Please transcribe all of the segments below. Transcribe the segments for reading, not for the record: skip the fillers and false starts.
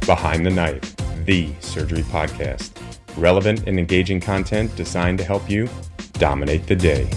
Behind the Knife, the surgery podcast. Relevant and engaging content designed to help you dominate the day.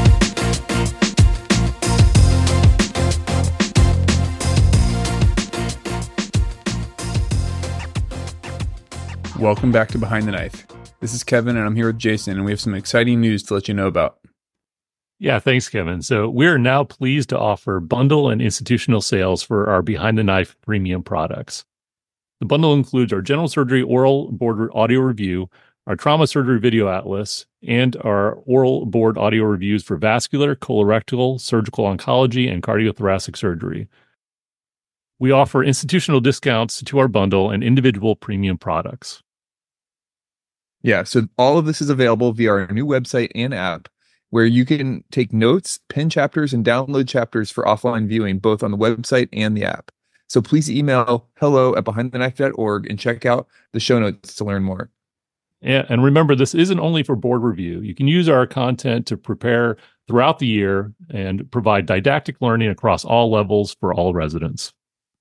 Welcome back to Behind the Knife. This is Kevin, and I'm here with Jason, and we have some exciting news to let you know about. Yeah, thanks, Kevin. So we're now pleased to offer bundle and institutional sales for our Behind the Knife premium products. The bundle includes our general surgery oral board audio review, our trauma surgery video atlas, and our oral board audio reviews for vascular, colorectal, surgical oncology, and cardiothoracic surgery. We offer institutional discounts to our bundle and individual premium products. Yeah, so all of this is available via our new website and app, where you can take notes, pin chapters, and download chapters for offline viewing, both on the website and the app. So please email hello@behindtheknife.org and check out the show notes to learn more. Yeah, and remember, this isn't only for board review. You can use our content to prepare throughout the year and provide didactic learning across all levels for all residents.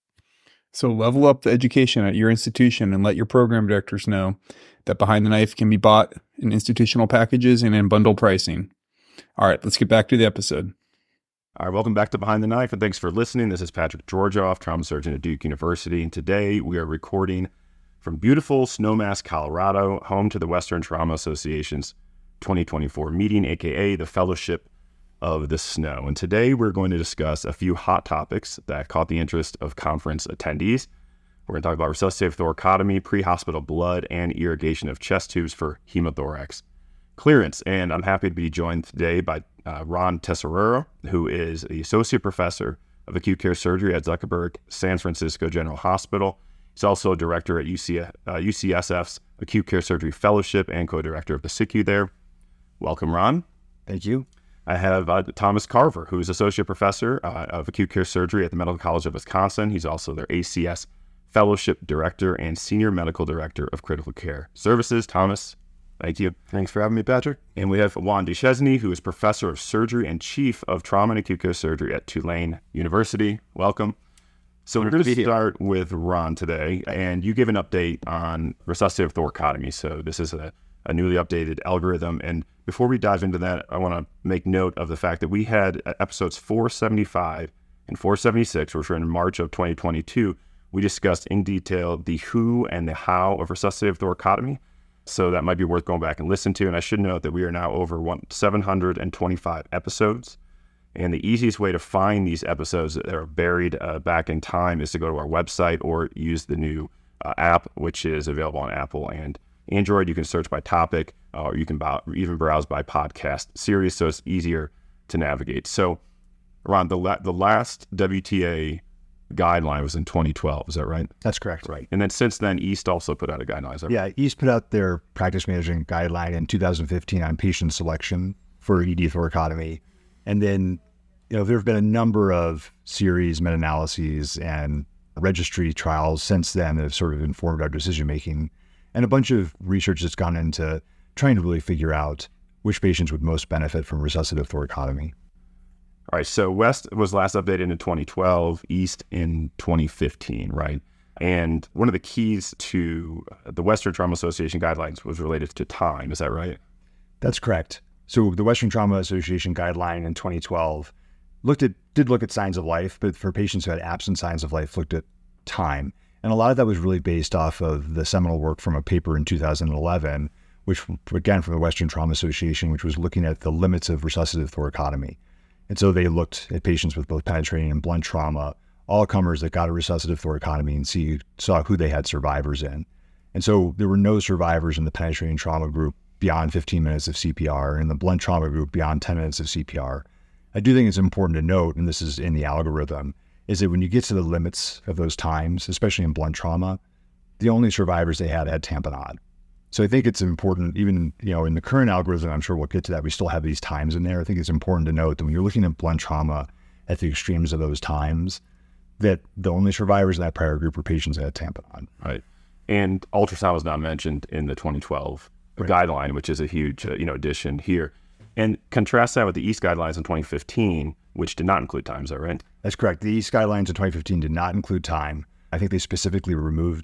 So level up the education at your institution and let your program directors know that Behind the Knife can be bought in institutional packages and in bundle pricing. All right, let's get back to the episode. All right, welcome back to Behind the Knife, and thanks for listening. This is Patrick Georgioff, trauma surgeon at Duke University, and today we are recording from beautiful Snowmass, Colorado, home to the Western Trauma Association's 2024 meeting, aka the Fellowship of the Snow. And today we're going to discuss a few hot topics that caught the interest of conference attendees. We're going to talk about resuscitative thoracotomy, pre-hospital blood, and irrigation of chest tubes for hemothorax clearance. And I'm happy to be joined today by Ron Tesoriero, who is the Associate Professor of Acute Care Surgery at Zuckerberg San Francisco General Hospital. He's also a director at UCSF's Acute Care Surgery Fellowship and co-director of the SICU there. Welcome, Ron. Thank you. I have Thomas Carver, who is Associate Professor of Acute Care Surgery at the Medical College of Wisconsin. He's also their ACS Fellowship Director and Senior Medical Director of Critical Care Services. Thomas, thank you. Thanks for having me, Patrick. And we have Juan Duchesne, who is Professor of Surgery and Chief of Trauma and Acute Care Surgery at Tulane University. Welcome. So we're going to start with Ron today, and you give an update on resuscitative thoracotomy. So this is a newly updated algorithm. And before we dive into that, I want to make note of the fact that we had episodes 475 and 476, which were in March of 2022. We discussed in detail the who and the how of resuscitative thoracotomy. So that might be worth going back and listen to. And I should note that we are now over 725 episodes. And the easiest way to find these episodes that are buried back in time is to go to our website or use the new app, which is available on Apple and Android. You can search by topic, or you can even browse by podcast series, so it's easier to navigate. So, Ron, the last WTA guideline was in 2012, is that right? That's correct. Right. And then since then, East also put out a guideline. Is that right? Yeah, East put out their practice management guideline in 2015 on patient selection for ED thoracotomy. And then, there have been a number of series, meta-analyses, and registry trials since then that have sort of informed our decision-making, and a bunch of research that's gone into trying to really figure out which patients would most benefit from resuscitative thoracotomy. All right, so West was last updated in 2012, East in 2015, right? And one of the keys to the Western Trauma Association guidelines was related to time, is that right? That's correct. So the Western Trauma Association guideline in 2012 did look at signs of life, but for patients who had absent signs of life, looked at time. And a lot of that was really based off of the seminal work from a paper in 2011, which, again, from the Western Trauma Association, which was looking at the limits of resuscitative thoracotomy. And so they looked at patients with both penetrating and blunt trauma, all comers that got a resuscitative thoracotomy, and saw who they had survivors in. And so there were no survivors in the penetrating trauma group beyond 15 minutes of CPR, and in the blunt trauma group beyond 10 minutes of CPR. I do think it's important to note, and this is in the algorithm, is that when you get to the limits of those times, especially in blunt trauma, the only survivors they had tamponade. So I think it's important, even, in the current algorithm, I'm sure we'll get to that, we still have these times in there. I think it's important to note that when you're looking at blunt trauma at the extremes of those times, that the only survivors in that prior group were patients that had tamponade. Right. And ultrasound was not mentioned in the 2012 guideline, which is a huge, addition here. And contrast that with the East guidelines in 2015, which did not include time. Is that right? That's correct. The East guidelines in 2015 did not include time. I think they specifically removed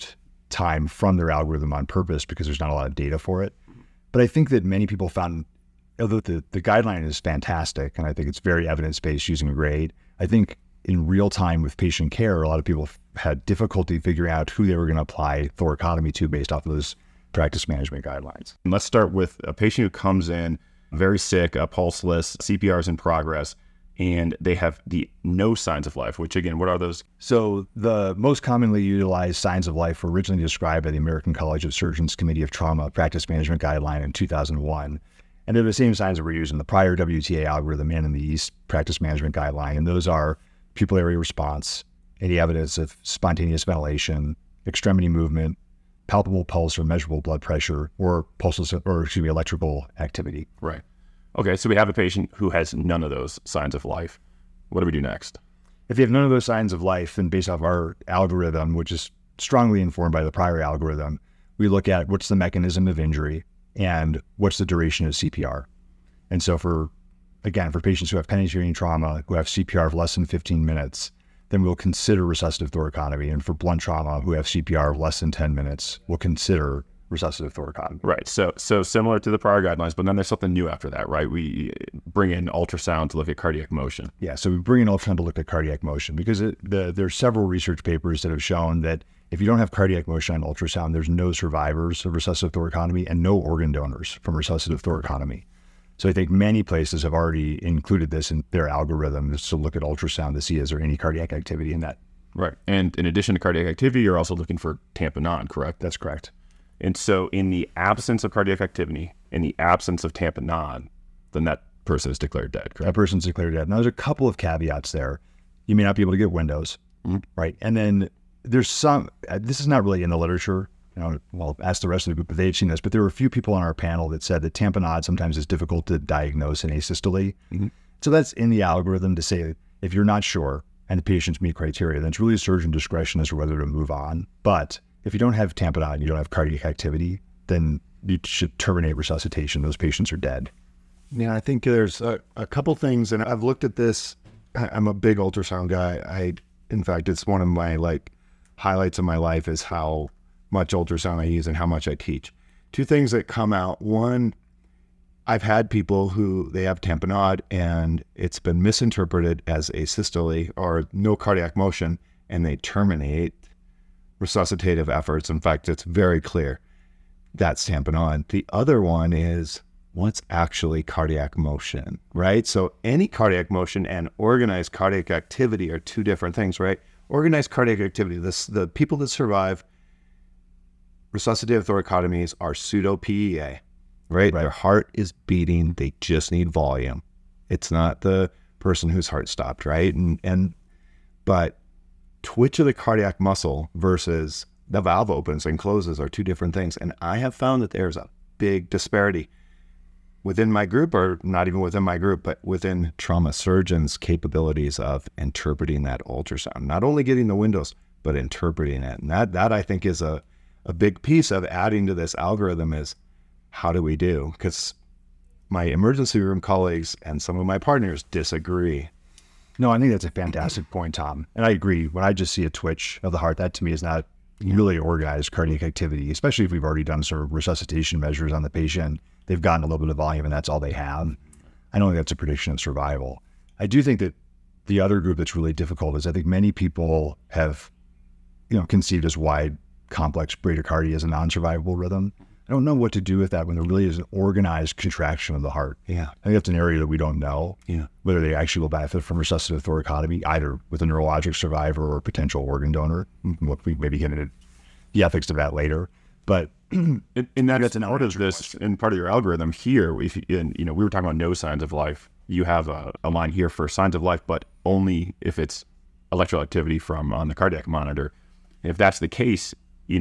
time from their algorithm on purpose because there's not a lot of data for it. But I think that many people found, although the guideline is fantastic, and I think it's very evidence-based using GRADE, I think in real time with patient care, a lot of people had difficulty figuring out who they were going to apply thoracotomy to based off of those practice management guidelines. And let's start with a patient who comes in very sick, pulseless, CPR is in progress, and they have no signs of life, which again, what are those? So the most commonly utilized signs of life were originally described by the American College of Surgeons Committee of Trauma Practice Management Guideline in 2001. And they're the same signs that were used in the prior WTA algorithm and in the East Practice Management Guideline. And those are pupillary response, any evidence of spontaneous ventilation, extremity movement, palpable pulse or measurable blood pressure, or electrical activity. Right. Okay, so we have a patient who has none of those signs of life. What do we do next? If you have none of those signs of life, then based off our algorithm, which is strongly informed by the prior algorithm, we look at what's the mechanism of injury and what's the duration of CPR. And so for patients who have penetrating trauma, who have CPR of less than 15 minutes, then we'll consider resuscitative thoracotomy. And for blunt trauma, who have CPR of less than 10 minutes, we'll consider resuscitative thoracotomy. Right. So similar to the prior guidelines, but then there's something new after that, right? We bring in ultrasound to look at cardiac motion. Yeah. So we bring in ultrasound to look at cardiac motion because there's several research papers that have shown that if you don't have cardiac motion on ultrasound, there's no survivors of resuscitative thoracotomy and no organ donors from resuscitative thoracotomy. So I think many places have already included this in their algorithms to look at ultrasound to see is there any cardiac activity in that. Right. And in addition to cardiac activity, you're also looking for tamponade, correct? That's correct. And so in the absence of cardiac activity, in the absence of tamponade, then that person is declared dead, correct? That person's declared dead. Now, there's a couple of caveats there. You may not be able to get windows, right? And then there's some, this is not really in the literature. Well, ask the rest of the group if they've seen this, but there were a few people on our panel that said that tamponade sometimes is difficult to diagnose in asystole. So that's in the algorithm to say if you're not sure and the patients meet criteria, then it's really surgeon discretion as to whether to move on. But if you don't have tamponade and you don't have cardiac activity, then you should terminate resuscitation. Those patients are dead. Yeah, I think there's a couple things, and I've looked at this. I'm a big ultrasound guy. In fact, it's one of my highlights of my life is how much ultrasound I use and how much I teach. Two things that come out. One, I've had people who they have tamponade and it's been misinterpreted as asystole or no cardiac motion, and they terminate resuscitative efforts. In fact, it's very clear that's tamponade. The other one is what's actually cardiac motion, right? So any cardiac motion and organized cardiac activity are two different things, right? Organized cardiac activity, the people that survive resuscitative thoracotomies are pseudo-PEA, right? Their heart is beating. They just need volume. It's not the person whose heart stopped, right? But twitch of the cardiac muscle versus the valve opens and closes are two different things. And I have found that there's a big disparity within my group, or not even within my group, but within trauma surgeons' capabilities of interpreting that ultrasound, not only getting the windows, but interpreting it. And that I think is a big piece of adding to this algorithm is how do we do? Because my emergency room colleagues and some of my partners disagree. No, I think that's a fantastic point, Tom. And I agree. When I just see a twitch of the heart, that to me is not really organized cardiac activity, especially if we've already done sort of resuscitation measures on the patient. They've gotten a little bit of volume and that's all they have. I don't think that's a prediction of survival. I do think that the other group that's really difficult is I think many people have, conceived as wide complex bradycardia as a non-survivable rhythm. I don't know what to do with that when there really is an organized contraction of the heart. Yeah. I think that's an area that we don't know. Yeah. Whether they actually will benefit from resuscitative thoracotomy, either with a neurologic survivor or a potential organ donor. We maybe get into the ethics of that later. But and that's an part of this, and part of your algorithm here, we were talking about no signs of life. You have a line here for signs of life, but only if it's electrical activity from on the cardiac monitor. And if that's the case,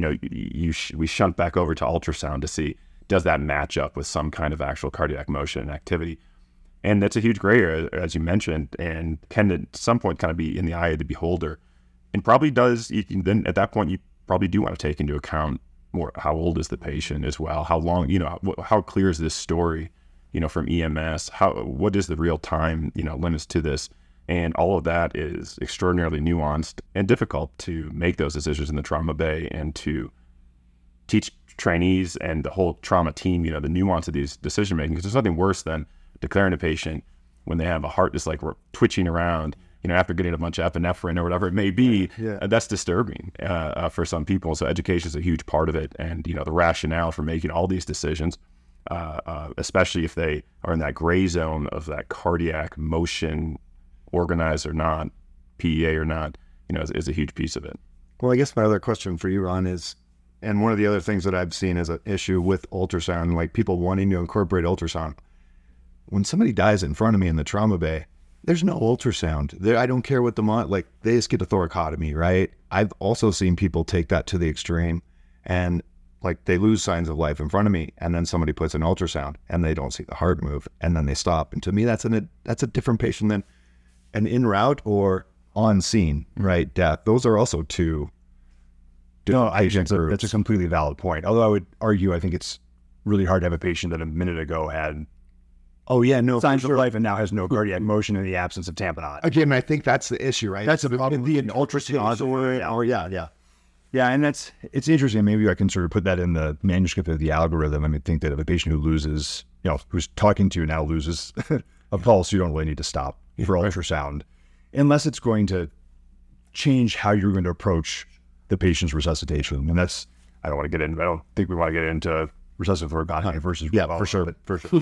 we shunt back over to ultrasound to see, does that match up with some kind of actual cardiac motion and activity? And that's a huge gray area, as you mentioned, and can at some point kind of be in the eye of the beholder. And probably does, then at that point, you probably do want to take into account more how old is the patient as well, how long, how clear is this story, from EMS, what is the real time, limits to this? And all of that is extraordinarily nuanced and difficult to make those decisions in the trauma bay and to teach trainees and the whole trauma team, the nuance of these decision making, because there's nothing worse than declaring a patient when they have a heart just like twitching around, after getting a bunch of epinephrine or whatever it may be. That's disturbing for some people. So education is a huge part of it, and the rationale for making all these decisions, especially if they are in that gray zone of that cardiac motion, organized or not, PEA or not, is a huge piece of it. Well, I guess my other question for you, Ron, is, and one of the other things that I've seen as an issue with ultrasound, like people wanting to incorporate ultrasound. When somebody dies in front of me in the trauma bay, there's no ultrasound. I don't care what they just get a thoracotomy, right? I've also seen people take that to the extreme, and like they lose signs of life in front of me, and then somebody puts an ultrasound and they don't see the heart move, and then they stop. And to me, that's a different patient than an en route or on scene, right? Death. Those are also two. No, I think that's a completely valid point. Although I would argue, I think it's really hard to have a patient that a minute ago had signs of life and now has no cardiac motion in the absence of tamponade. Again, I think that's the issue, right? That's the ultrasound. Yeah, and it's interesting. Maybe I can sort of put that in the manuscript of the algorithm. I think that if a patient who loses, who's talking to you now loses a pulse, you don't really need to stop for ultrasound, unless it's going to change how you're going to approach the patient's resuscitation. And I don't think we want to get into recessive thoracotomy versus for sure.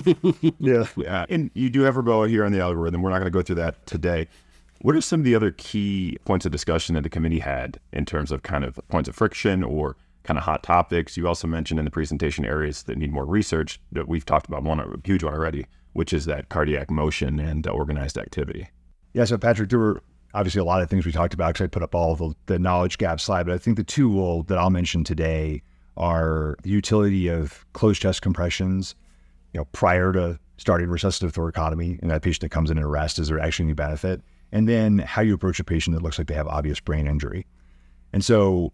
Yeah. And you do have Reboa here on the algorithm. We're not going to go through that today. What are some of the other key points of discussion that the committee had in terms of kind of points of friction or kind of hot topics? You also mentioned in the presentation areas that need more research that we've talked about, a huge one already, which is that cardiac motion and organized activity. Yeah, so Patrick, there were obviously a lot of things we talked about because I put up all of the knowledge gap slide, but I think the two that I'll mention today are the utility of closed chest compressions, prior to starting resuscitative thoracotomy, and that patient that comes in and arrest, is there actually any benefit? And then how you approach a patient that looks like they have obvious brain injury. And so,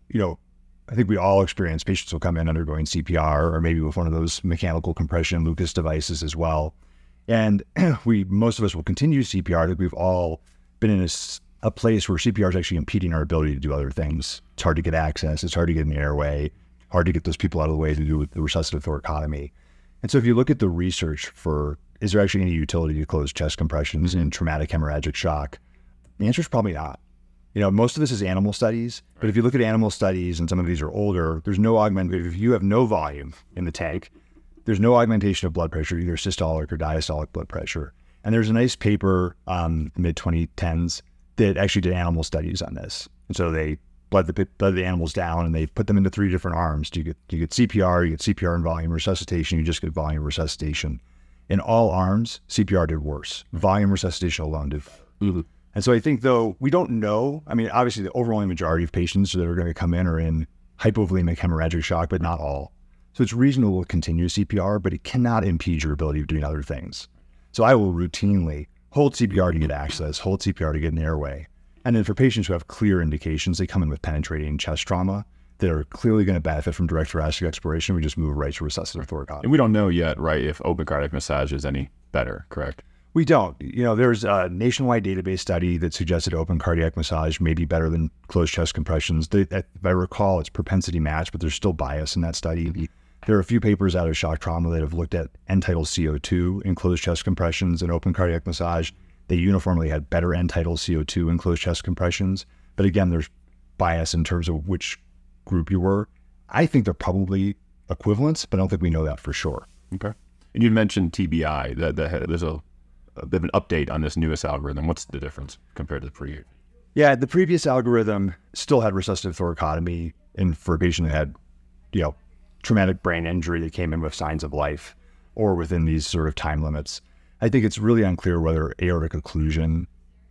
I think we all experience patients will come in undergoing CPR or maybe with one of those mechanical compression Lucas devices as well. And most of us will continue CPR. I think we've all been in a place where CPR is actually impeding our ability to do other things. It's hard to get access. It's hard to get in the airway, hard to get those people out of the way to do the resuscitative thoracotomy. And so if you look at the research for, is there actually any utility to closed chest compressions in traumatic hemorrhagic shock? The answer is probably not. Most of this is animal studies, but if you look at animal studies, and some of these are older, there's no augmentation. If you have no volume in the tank, there's no augmentation of blood pressure, either systolic or diastolic blood pressure. And there's a nice paper, mid-2010s, that actually did animal studies on this. And so they bled the animals down and they put them into 3 different arms. You get CPR, you get CPR and volume resuscitation, you just get volume resuscitation. In all arms, CPR did worse. Volume resuscitation alone did better. Mm-hmm. And so I think, though, we don't know. Obviously, the overwhelming majority of patients that are going to come in are in hypovolemic hemorrhagic shock, but not all. So it's reasonable to continue CPR, but it cannot impede your ability of doing other things. So I will routinely hold CPR to get access, hold CPR to get an airway. And then for patients who have clear indications, they come in with penetrating chest trauma that are clearly going to benefit from direct thoracic exploration. We just move right to resuscitative thoracotomy. And we don't know yet, right, if open cardiac massage is any better, correct? We don't. There's a nationwide database study that suggested open cardiac massage may be better than closed chest compressions. If I recall, it's propensity matched, but there's still bias in that study. Mm-hmm. There are a few papers out of shock trauma that have looked at end-tidal CO2 in closed chest compressions and open cardiac massage. They uniformly had better end-tidal CO2 in closed chest compressions. But again, there's bias in terms of which group you were. I think they're probably equivalents, but I don't think we know that for sure. Okay. And you mentioned TBI. There's a bit of an update on this newest algorithm. What's the difference compared to the previous? Yeah, the previous algorithm still had resuscitative thoracotomy and for a patient that had, traumatic brain injury that came in with signs of life or within these sort of time limits. I think it's really unclear whether aortic occlusion,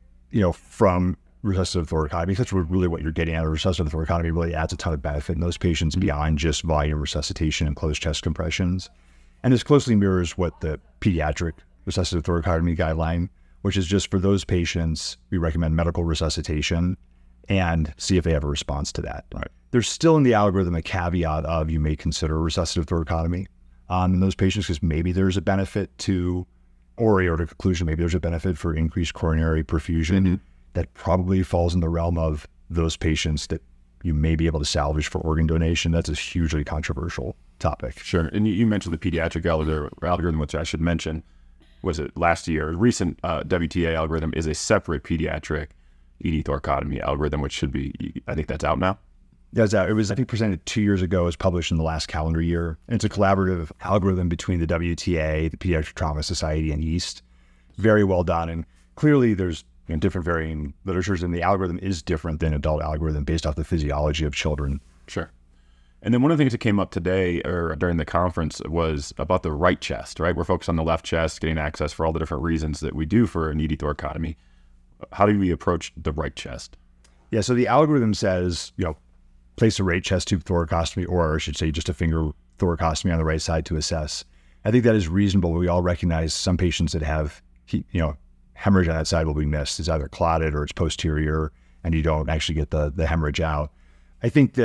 from resuscitative thoracotomy, because that's really what you're getting out of resuscitative thoracotomy, really adds a ton of benefit in those patients beyond just volume resuscitation and closed chest compressions. And this closely mirrors what the pediatric resuscitative thoracotomy guideline, which is just for those patients, we recommend medical resuscitation and see if they have a response to that. Right. There's still in the algorithm a caveat of you may consider resuscitative thoracotomy in those patients because maybe there's a benefit to, or aortic occlusion, maybe there's a benefit for increased coronary perfusion. Mm-hmm. That probably falls in the realm of those patients that you may be able to salvage for organ donation. That's a hugely controversial topic. Sure. And you mentioned the pediatric algorithm, which I should mention, was it last year? A recent WTA algorithm is a separate pediatric ED thoracotomy algorithm, which should be, I think that's out now. That's out. It was, I think, presented 2 years ago. It was published in the last calendar year. And it's a collaborative algorithm between the WTA, the Pediatric Trauma Society, and EAST. Very well done. And clearly there's different varying literatures, and the algorithm is different than adult algorithm based off the physiology of children. Sure. And then one of the things that came up today or during the conference was about the right chest, right? We're focused on the left chest, getting access for all the different reasons that we do for an ED thoracotomy. How do we approach the right chest? Yeah, so the algorithm says, place a right chest tube thoracostomy, or I should say just a finger thoracostomy on the right side to assess. I think that is reasonable. We all recognize some patients that have, hemorrhage on that side will be missed. It's either clotted or it's posterior, and you don't actually get the hemorrhage out. I think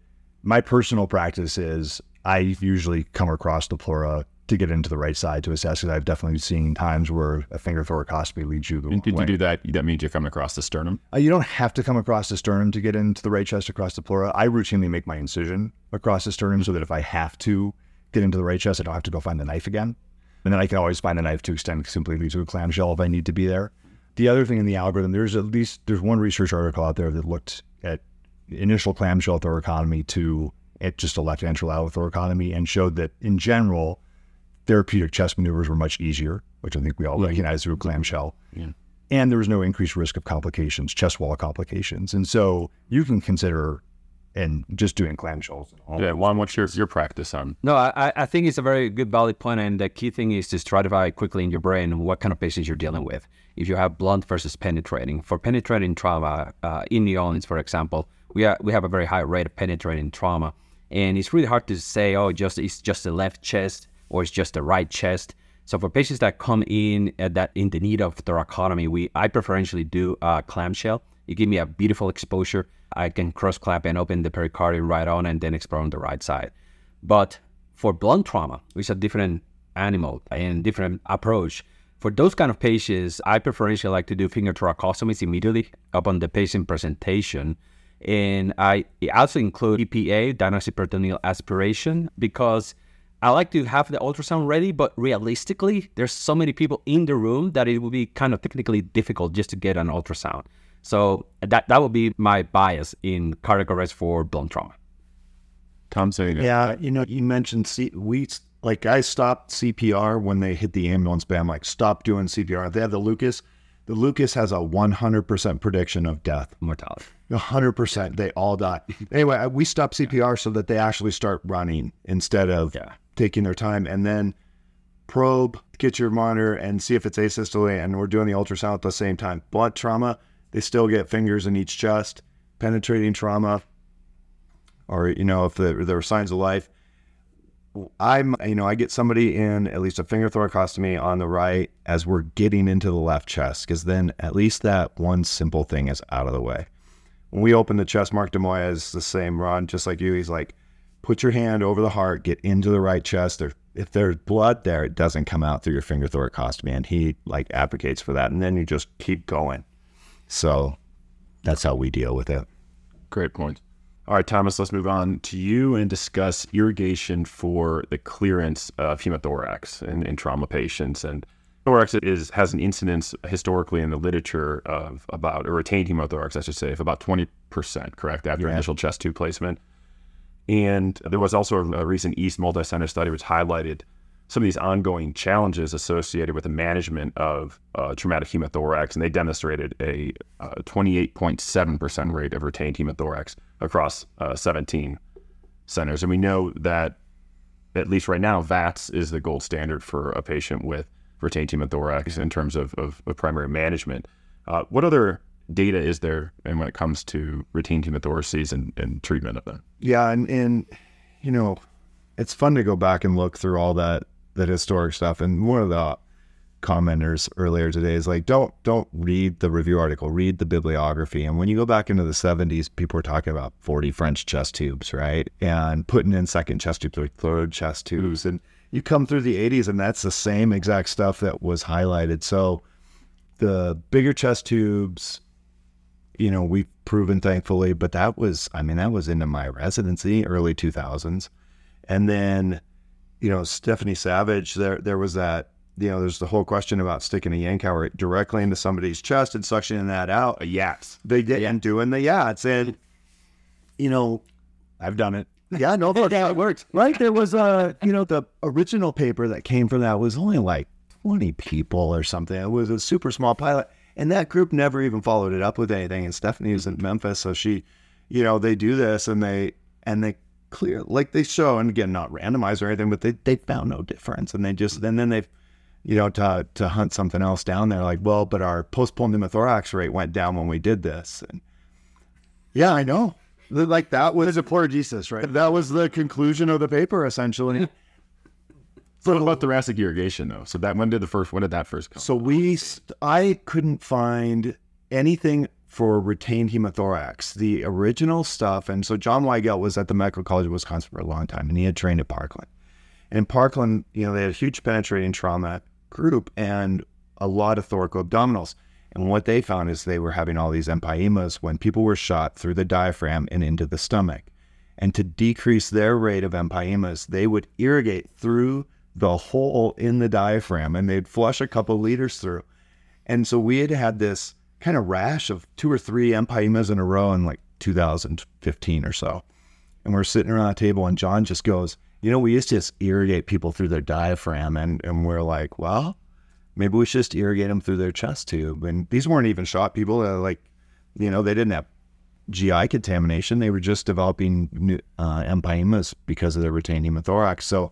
my personal practice is I usually come across the pleura to get into the right side to assess, because I've definitely seen times where a finger thoracostomy leads you the wrong way. Did you do that? That means you're coming across the sternum? You don't have to come across the sternum to get into the right chest across the pleura. I routinely make my incision across the sternum so that if I have to get into the right chest, I don't have to go find the knife again. And then I can always find the knife to extend simply to a clamshell if I need to be there. The other thing in the algorithm, there's one research article out there that looked at initial clamshell thoracotomy at just a left anterolateral thoracotomy and showed that in general, therapeutic chest maneuvers were much easier, which I think we all recognize through a clamshell. Yeah. And there was no increased risk of complications, chest wall complications. And so you can consider and just doing clamshells. Juan, what's your practice on? No, I think it's a very good valid point, and the key thing is to stratify quickly in your brain what kind of patients you're dealing with. If you have blunt versus penetrating. For penetrating trauma, in New Orleans, for example, we have a very high rate of penetrating trauma, and it's really hard to say, it's just the left chest or it's just the right chest. So for patients that come in in the need of thoracotomy, I preferentially do clamshell. You give me a beautiful exposure. I can cross clamp and open the pericardium right on and then explore on the right side. But for blunt trauma, which is a different animal and different approach, for those kind of patients, I preferentially like to do finger thoracostomies immediately upon the patient presentation. And I also include EPA, diagnostic peritoneal aspiration, because I like to have the ultrasound ready, but realistically, there's so many people in the room that it would be kind of technically difficult just to get an ultrasound. So that would be my bias in cardiac arrest for blunt trauma. Tom, saying that. Yeah, you mentioned guys stopped CPR when they hit the ambulance bay. I'm like, stop doing CPR. If they have the Lucas. The Lucas has a 100% prediction of death. Mortality. 100%. They all die. Anyway, we stopped CPR so that they actually start running instead of taking their time. And then probe, get your monitor, and see if it's asystole. And we're doing the ultrasound at the same time. Blunt trauma, they still get fingers in each chest. Penetrating trauma, or, if there are signs of life, I get somebody in at least a finger thoracostomy on the right as we're getting into the left chest, because then at least that one simple thing is out of the way. When we open the chest, Mark DeMoya is the same, Ron, just like you. He's like, put your hand over the heart, get into the right chest. If there's blood there, it doesn't come out through your finger thoracostomy, and he advocates for that. And then you just keep going. So that's how we deal with it. Great point. All right, Thomas, let's move on to you and discuss irrigation for the clearance of hemothorax in trauma patients. And thorax has an incidence historically in the literature of about, or retained hemothorax, I should say, of about 20%, correct, after initial chest tube placement. And there was also a recent EAST multi-center study which highlighted some of these ongoing challenges associated with the management of traumatic hemothorax, and they demonstrated a 28.7% rate of retained hemothorax across 17 centers. And we know that, at least right now, VATS is the gold standard for a patient with retained hemothorax in terms of primary management. What other data is there when it comes to retained hemothoraces and treatment of them? Yeah, and it's fun to go back and look through all that historic stuff. And one of the commenters earlier today is like, don't read the review article, read the bibliography. And when you go back into the 70s, people were talking about 40 French chest tubes, right? And putting in second chest tubes or third chest tubes. And you come through the 80s and that's the same exact stuff that was highlighted. So the bigger chest tubes, we've proven, thankfully, but that was into my residency, early 2000s. And then, Stephanie Savage, there was that, there's the whole question about sticking a Yankauer directly into somebody's chest and suctioning that out. Yachts. They did, and doing the yachts. And, I've done it. yeah, no, that's how it works. Right. There was the original paper that came from that was only like 20 people or something. It was a super small pilot. And that group never even followed it up with anything. And Stephanie was in Memphis. So she, they do this and they clear, like they show, and again, not randomized or anything, but they found no difference. And then they've, to hunt something else down there, like, well, but our postponed pneumothorax rate went down when we did this. And yeah, I know. Like that was a pleurogesis, right? That was the conclusion of the paper, essentially. What about thoracic irrigation, though? So when did that first come? So I couldn't find anything for retained hemothorax, the original stuff. And so John Weigelt was at the Medical College of Wisconsin for a long time, and he had trained at Parkland. And in Parkland, they had a huge penetrating trauma group and a lot of thoracoabdominals. And what they found is they were having all these empyemas when people were shot through the diaphragm and into the stomach. And to decrease their rate of empyemas, they would irrigate through the hole in the diaphragm, and they'd flush a couple liters through. And so we had this kind of rash of 2 or 3 empyemas in a row in like 2015 or so. And we're sitting around a table, and John just goes, we used to just irrigate people through their diaphragm. And we're like, well, maybe we should just irrigate them through their chest tube. And these weren't even shot people. They didn't have GI contamination. They were just developing empyemas because of their retained hemothorax. So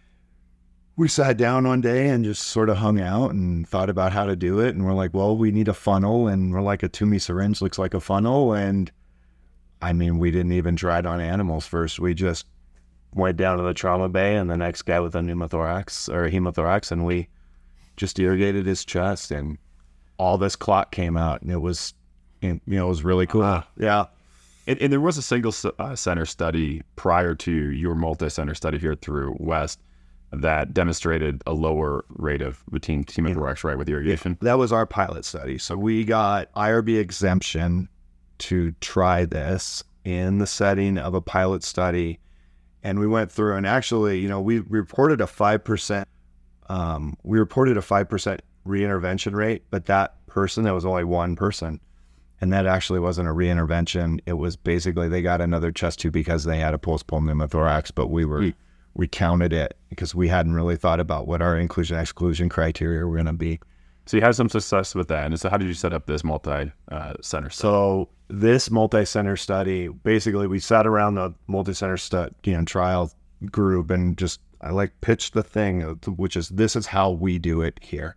we sat down one day and just sort of hung out and thought about how to do it. And we're like, well, we need a funnel. And we're like, a Toomey syringe looks like a funnel. And we didn't even try it on animals first. We just went down to the trauma bay and the next guy with a pneumothorax or a hemothorax, and we just irrigated his chest, and all this clot came out, and it was really cool. Yeah. And there was a single center study prior to your multi-center study here through West that demonstrated a lower rate of routine hemothorax, right, with irrigation. That was our pilot study. So we got IRB exemption to try this in the setting of a pilot study. And we went through, and actually, we reported a 5%. We reported a 5% reintervention rate, but that was only one person, and that actually wasn't a reintervention. It was basically they got another chest tube because they had a postponed pneumothorax, but we counted it because we hadn't really thought about what our inclusion-exclusion criteria were going to be. So you had some success with that. And so how did you set up this multi-center study? So this multi-center study, basically we sat around the multi-center trial group and just, I pitched the thing, which is, this is how we do it here.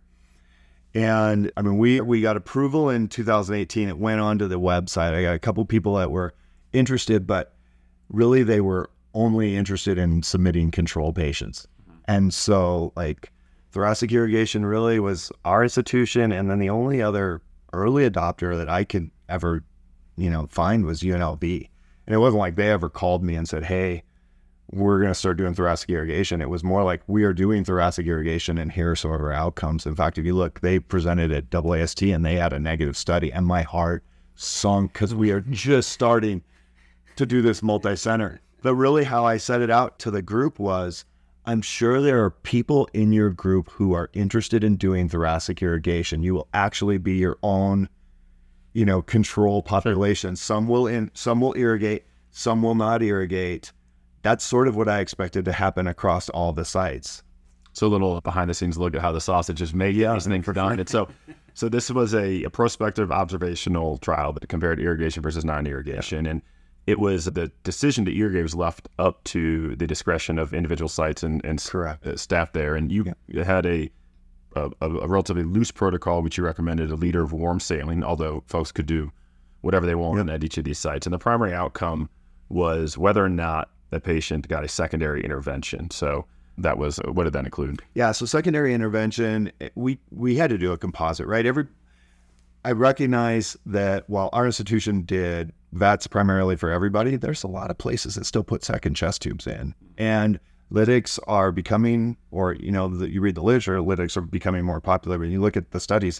And we got approval in 2018. It went onto the website. I got a couple people that were interested, but really they were only interested in submitting control patients. And so thoracic irrigation really was our institution. And then the only other early adopter that I could ever, find was UNLV. And it wasn't like they ever called me and said, hey, we're going to start doing thoracic irrigation. It was more like, we are doing thoracic irrigation and here are some of our outcomes. In fact, if you look, they presented at AAST and they had a negative study, and my heart sunk because we are just starting to do this multi-center. But really how I set it out to the group was, I'm sure there are people in your group who are interested in doing thoracic irrigation. You will actually be your own, control population. Some will irrigate, some will not irrigate. That's sort of what I expected to happen across all the sites. So a little behind the scenes look at how the sausage is made. Yeah, these things done. And so this was a prospective observational trial that compared irrigation versus non-irrigation. Yeah. And it was the decision to irrigate was left up to the discretion of individual sites and staff there. And you had a relatively loose protocol, which you recommended a liter of warm saline, although folks could do whatever they want at each of these sites. And the primary outcome was whether or not the patient got a secondary intervention. So that was, what did that include? Yeah, so secondary intervention, we had to do a composite, right? I recognize that while our institution did VATS primarily for everybody, there's a lot of places that still put second chest tubes in. And lytics are becoming, or, you read the literature, lytics are becoming more popular. When you look at the studies,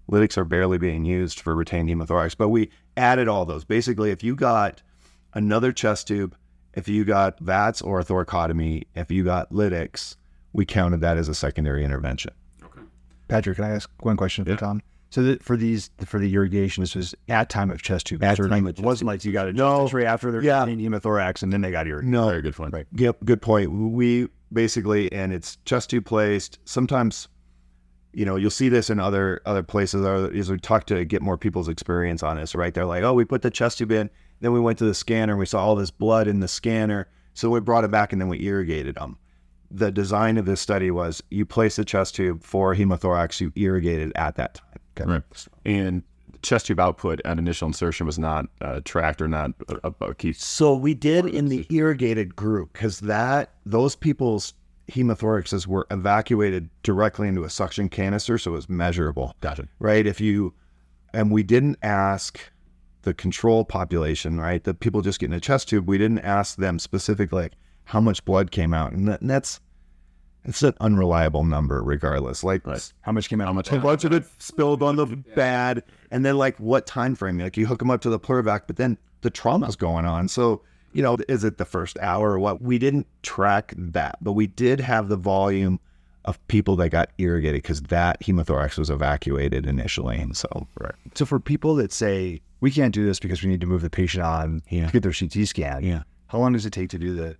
Lytics are barely being used for retained hemothorax, but we added all those. Basically, if you got another chest tube, if you got VATS or a thoracotomy, if you got lytics, we counted that as a secondary intervention. Okay. Patrick, can I ask one question for Tom? So for the irrigation, this was at time of chest tube. It wasn't like you got a chest tube after their hemothorax and then they got irrigated. No, very good point. Right. Yep, good point. We basically, and it's chest tube placed. Sometimes, you'll see this in other places. As we talk to get more people's experience on this, right? They're like, oh, we put the chest tube in, then we went to the scanner and we saw all this blood in the scanner, so we brought it back and then we irrigated them. The design of this study was you place the chest tube for hemothorax, you irrigate it at that time. Okay. Right. And chest tube output at initial insertion was not tracked or not a key. So we did in the irrigated group, because those people's hemothoraxes were evacuated directly into a suction canister, so it was measurable. Gotcha. Right? And we didn't ask the control population, right? The people just getting a chest tube, we didn't ask them specifically how much blood came out. And it's an unreliable number regardless. Like how much came out? How much of it spilled on the bad? And then what time frame? Like you hook them up to the Pleurovac, but then the trauma's going on. So, is it the first hour or what? We didn't track that, but we did have the volume of people that got irrigated because that hemothorax was evacuated initially. And so, right. So for people that say, we can't do this because we need to move the patient on to get their CT scan. How long does it take to do that?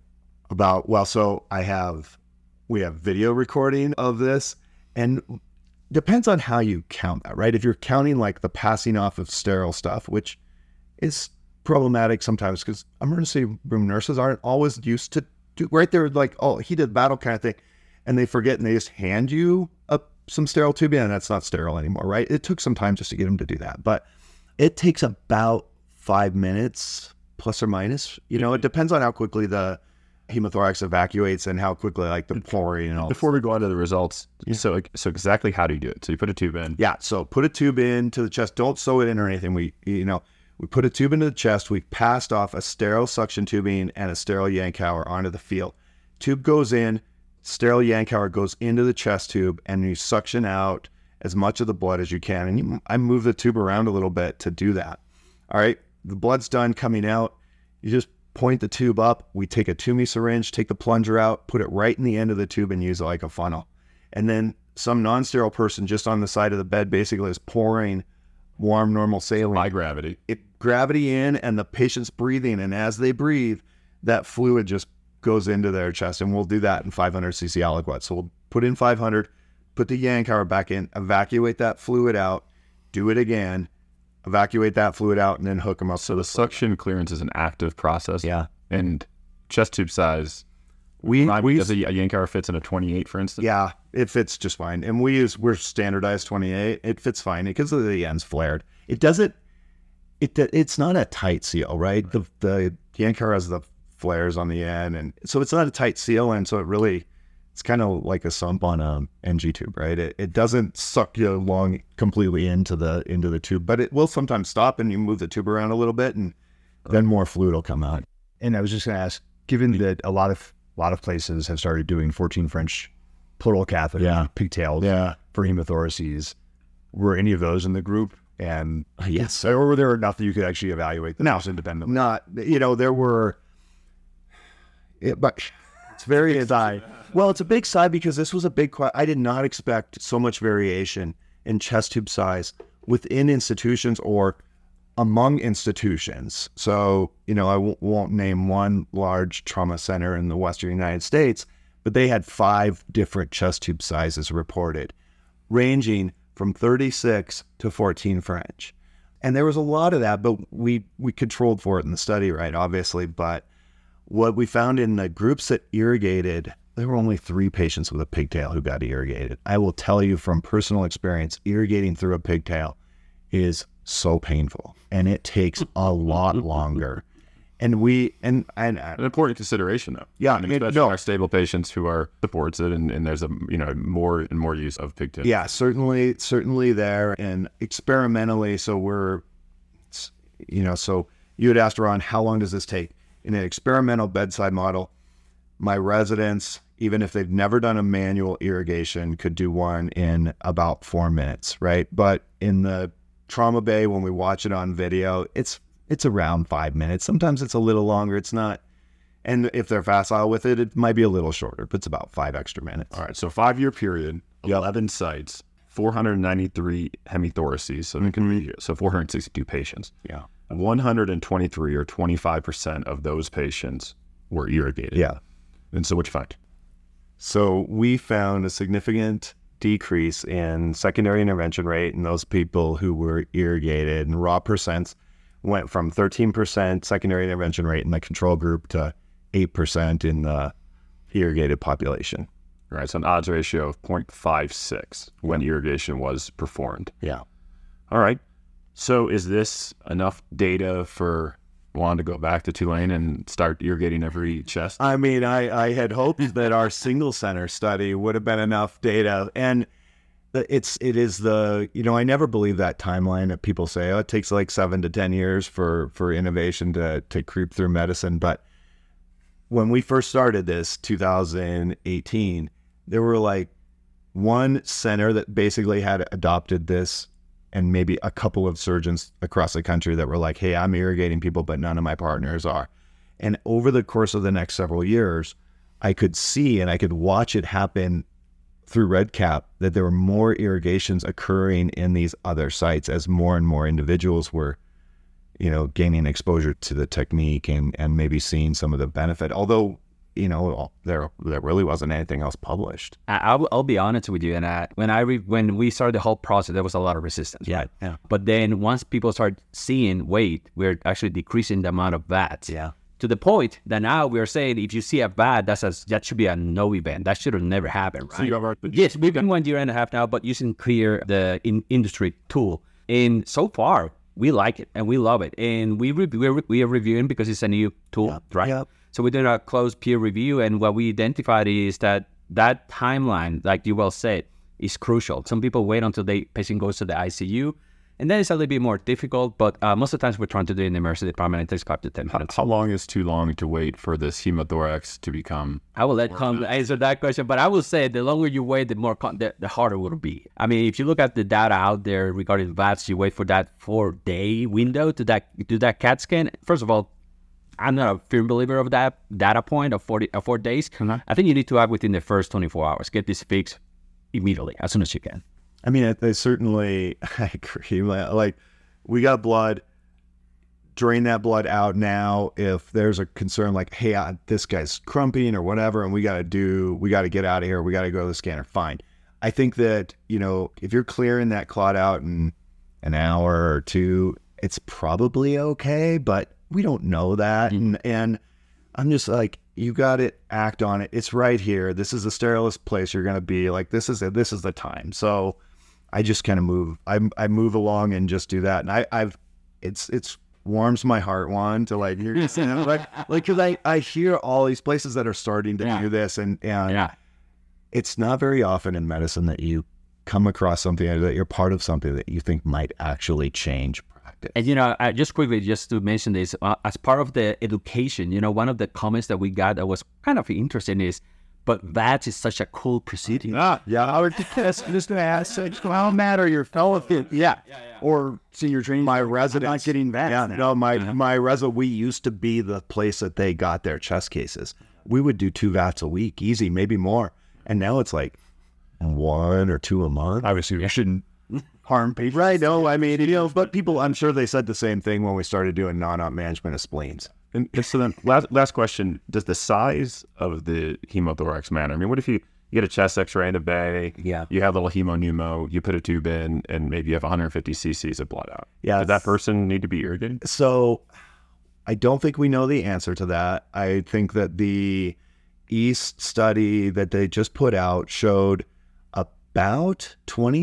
We have video recording of this, and depends on how you count that, right? If you're counting the passing off of sterile stuff, which is problematic sometimes because emergency room nurses aren't always used to do, right? They're like, oh, heated battle kind of thing, and they forget and they just hand you some sterile tubing, and that's not sterile anymore, right? It took some time just to get them to do that, but it takes about 5 minutes plus or minus. It depends on how quickly the hemothorax evacuates and how quickly the pouring and all. Before we go on to the results, so exactly how do you do it? So you put a tube in. Yeah, so put a tube into the chest. Don't sew it in or anything. We put a tube into the chest. We passed off a sterile suction tubing and a sterile Yankauer onto the field. Tube goes in, sterile Yankauer goes into the chest tube, and you suction out as much of the blood as you can. And I move the tube around a little bit to do that. All right, the blood's done coming out. You just point the tube up. We take a Toumey syringe, take the plunger out, put it right in the end of the tube and use it like a funnel. And then some non-sterile person just on the side of the bed basically is pouring warm, normal saline. High gravity. Gravity in, and the patient's breathing. And as they breathe, that fluid just goes into their chest. And we'll do that in 500 cc aliquot. So we'll put in 500, put the Yankauer back in, evacuate that fluid out, do it again, evacuate that fluid out, and then hook them up. So the suction clearance is an active process. Yeah. And chest tube size, does a Yankauer fits in a 28, for instance? Yeah, it fits just fine. And we're standardized 28. It fits fine because the end's flared. It's not a tight seal, right? The Yankauer has the flares on the end, and so it's not a tight seal, and so it's kind of like a sump on a NG tube, right? It doesn't suck you along completely into the tube, but it will sometimes stop, and you move the tube around a little bit, and then more fluid will come out. And I was just going to ask, given that a lot of places have started doing 14 French pleural catheters, pigtails for hemothoraces, were any of those in the group? And yes, or were there enough that you could actually evaluate them independently? Not, there were, but it's very high. Well, it's a big sigh because this was a big question. I did not expect so much variation in chest tube size within institutions or among institutions. So, I won't name one large trauma center in the Western United States, but they had 5 different chest tube sizes reported, ranging from 36 to 14 French. And there was a lot of that, but we controlled for it in the study, right, obviously. But what we found in the groups that irrigated, there were only 3 patients with a pigtail who got irrigated. I will tell you from personal experience, irrigating through a pigtail is so painful, and it takes a lot longer. And an important consideration, though. Yeah, especially our stable patients who are supports it, and there's a more and more use of pigtails. Yeah, certainly there, and experimentally. So so you had asked Ron, how long does this take? In an experimental bedside model, my residents, even if they've never done a manual irrigation, could do one in about 4 minutes, right? But in the trauma bay, when we watch it on video, it's around 5 minutes. Sometimes it's a little longer. It's not. And if they're facile with it, it might be a little shorter, but it's about 5 extra minutes. All right. So 5-year period, 11 sites, 493 hemithoraces. So 462 patients. Yeah. 123 or 25% of those patients were irrigated. Yeah. And so what'd you find? So we found a significant decrease in secondary intervention rate in those people who were irrigated, and raw percents went from 13% secondary intervention rate in the control group to 8% in the irrigated population. Right. So an odds ratio of 0.56 when irrigation was performed. Yeah. All right. So is this enough data for Juan to go back to Tulane and start irrigating every chest? I mean, I had hoped that our single center study would have been enough data. And it is the, I never believe that timeline that people say, oh, it takes like 7 to 10 years for innovation to creep through medicine. But when we first started this, 2018, there were like one center that basically had adopted this, and maybe a couple of surgeons across the country that were like, hey, I'm irrigating people, but none of my partners are. And over the course of the next several years, I could see and I could watch it happen through REDCap that there were more irrigations occurring in these other sites as more and more individuals were, gaining exposure to the technique and maybe seeing some of the benefit. Although, there really wasn't anything else published. I'll be honest with you. And when we started the whole process, there was a lot of resistance. Yeah. Right? Yeah. But then once people start seeing, wait, we're actually decreasing the amount of VATs. Yeah. To the point that now we're saying if you see a VAT, that should be a no event. That should have never happened, right? So you have yes, we've been 1.5 years now, but using Clear, the industry tool. And so far, we like it and we love it. And we are reviewing because it's a new tool, right? Yeah. So we did a closed peer review, and what we identified is that timeline, like you well said, is crucial. Some people wait until the patient goes to the ICU, and then it's a little bit more difficult, but most of the times we're trying to do it in the emergency department. It takes 5 to 10 minutes. How long is too long to wait for this hemothorax to become? I will let Tom answer that question, but I will say the longer you wait, the harder it will be. I mean, if you look at the data out there regarding VATS, you wait for that 4-day window to do that CAT scan. First of all, I'm not a firm believer of that data point of 4 days. Mm-hmm. I think you need to act within the first 24 hours. Get this fixed immediately, as soon as you can. I mean, I agree. Like, we got blood, drain that blood out now. If there's a concern like, hey, this guy's crumping or whatever, and we got to get out of here, we got to go to the scanner, fine. I think that, if you're clearing that clot out in an hour or two, it's probably okay, but we don't know that. Mm-hmm. And I'm just like, you got to act on it. It's right here. This is the sterilest place you're going to be. Like, this is the time. So I just kind of move. I move along and just do that. And it's warms my heart, Juan, to like hear, because I hear all these places that are starting to do this, and it's not very often in medicine that you come across something that you're part of something that you think might actually change practice. And just quickly, just to mention this, as part of the education, one of the comments that we got that was kind of interesting is, but VATS is such a cool procedure. Yeah. I was just going to ask, how mad are your fellow? Yeah. Or senior training. My resident not getting VATS. Yeah. No, my resident. We used to be the place that they got their chest cases. We would do 2 VATS a week, easy, maybe more. And now it's like 1 or 2 a month. Obviously, we shouldn't harm patients. Right. No, I mean, but people, I'm sure they said the same thing when we started doing non-op management of spleens. And so then, last question: does the size of the hemothorax matter? I mean, what if you get a chest X-ray in a bay? Yeah. You have a little hemopneumo. You put a tube in, and maybe you have 150 cc's of blood out. Yeah. Does that person need to be irrigated? So, I don't think we know the answer to that. I think that the East study that they just put out showed about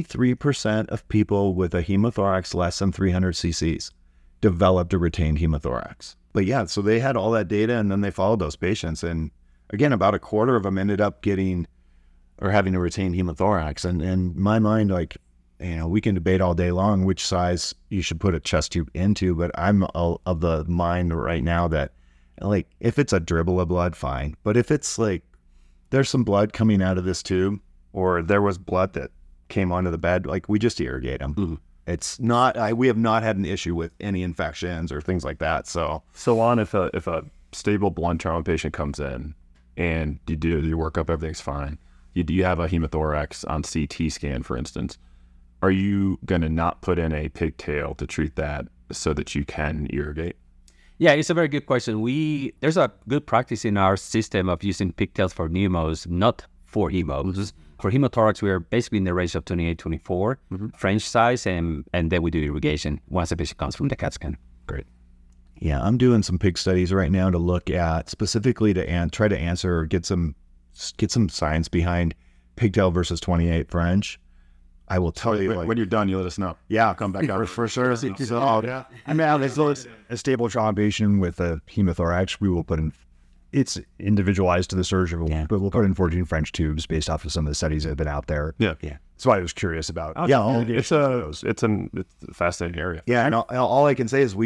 23% of people with a hemothorax less than 300 cc's developed a retained hemothorax. But yeah, so they had all that data, and then they followed those patients. And again, about a quarter of them ended up getting or having a retained hemothorax. And in my mind, like, we can debate all day long which size you should put a chest tube into, but I'm of the mind right now that, like, if it's a dribble of blood, fine. But if it's like there's some blood coming out of this tube, or there was blood that came onto the bed, like we just irrigate them. Mm-hmm. It's not, we have not had an issue with any infections or things like that. So on, if a stable blunt trauma patient comes in and you do your workup, everything's fine. You have a hemothorax on CT scan, for instance. Are you going to not put in a pigtail to treat that so that you can irrigate? Yeah, it's a very good question. There's a good practice in our system of using pigtails for pneumos, not for hemos. For hemothorax, we're basically in the range of 28, 24 French size, and then we do irrigation once the patient comes from the CAT scan. Great. Yeah, I'm doing some pig studies right now to look at specifically to try to answer or get some science behind pigtail versus 28 French. I will tell you, when you're done, you let us know. Yeah, I'll come back out for sure. Yeah, I mean, a stable trauma patient with a hemothorax, we will put in. It's individualized to the surgeon, but we'll put in 14 French tubes based off of some of the studies that have been out there. Yeah. That's why I was curious about. It's a fascinating area. Yeah, and all I can say is we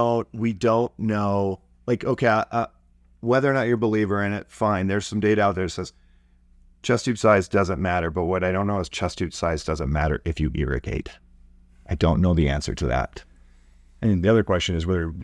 don't know. Like, okay, whether or not you're a believer in it, fine. There's some data out there that says chest tube size doesn't matter, but what I don't know is chest tube size doesn't matter if you irrigate. I don't know the answer to that. And the other question is whether,